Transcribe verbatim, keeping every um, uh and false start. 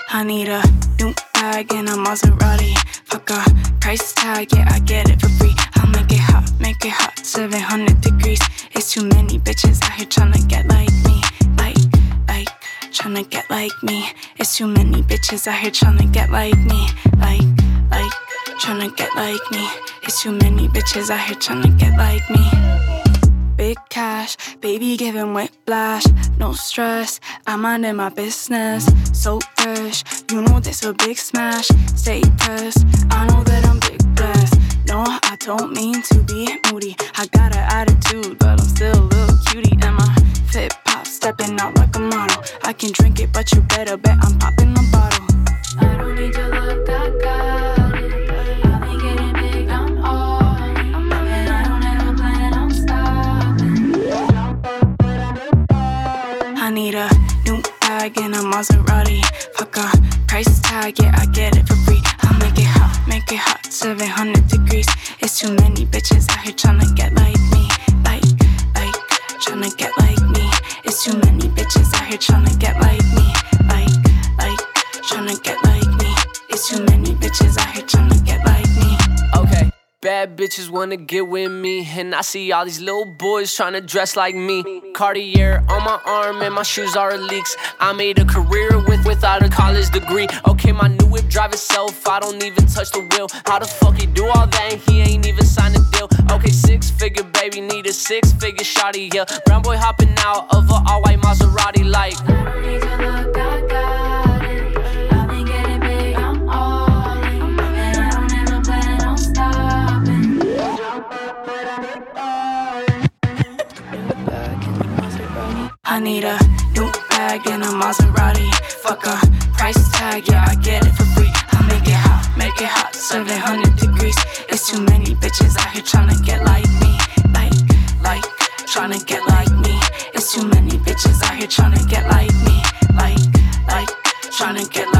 I need a new bag and a Maserati. Fuck a price tag, yeah, I get it for free. I'll make it hot, make it hot, seven hundred degrees. It's too many bitches out here tryna get like me. Like, like, tryna get like me. It's too many bitches out here tryna get like me. Like, like, tryna get like me. It's too many bitches out here tryna get like me. Big cash, baby giving whiplash. No stress, I'm minding my business. So fresh, you know this a big smash. Stay pressed, I know that I'm big blessed. No, I don't mean to be moody. I got an attitude, but I'm still a little cutie. And my fit pop, stepping out like a model. I can drink it, but you better bet I'm popping the bottle. I don't need your look, I got it. I've been getting big, I'm all in. And I don't ever plan on stopping. I need a new bag and a Maserati. Fuck a price tag, yeah, I get it for free. I'll make it hot, make it hot, seven hundred degrees. It's too many bitches out here tryna get like me. Like, like, tryna get like me. It's too many bitches out here tryna get like me. Like, like, tryna get like me. It's too many bitches out here tryna get like me. Okay. Bad bitches wanna get with me, and I see all these little boys tryna dress like me. Cartier on my arm and my shoes are leaks. I made a career with without a college degree. Okay, my new whip drive itself, I don't even touch the wheel. How the fuck he do all that and he ain't even signed a deal? Okay, six figure baby, need a six figure shawty, yeah. Brown boy hopping out of a all white Maserati like. I don't need your look, I got it. I've been getting big, I'm all in. And I don't ever plan on stopping. I need a new bag and a Maserati. Fuck a price tag, yeah, I get it for free. I'll make it hot, make it hot, seven hundred degrees. It's too many bitches out here tryna get like me. Like, like, tryna get like me. It's too many bitches out here tryna get like me. Like, like, tryna get like me.